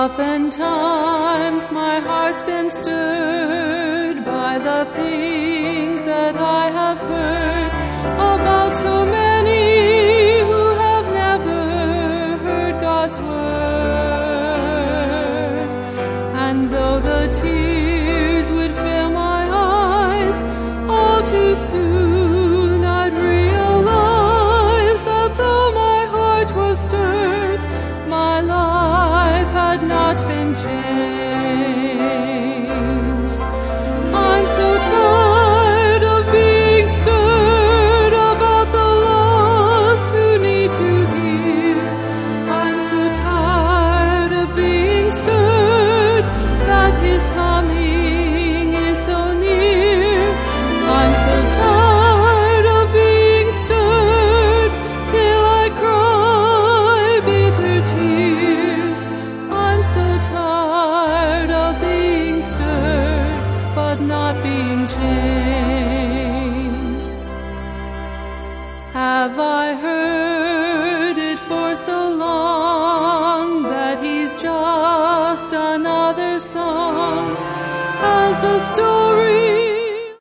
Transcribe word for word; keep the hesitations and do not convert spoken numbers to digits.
Oftentimes my heart's been stirred by the things that I have heard about so many who have never heard God's word. And though the tears would fill my eyes, all too soon I'd realize that though my heart was stirred, my life had not been changed. I'm so tired of being stirred about the lost who need to hear. I'm so tired of being stirred that His coming is so near. I'm so tired of being stirred till I cry bitter tears. I'm so tired of being stirred but not being changed. Have I heard it for so long that He's just another song? Has the story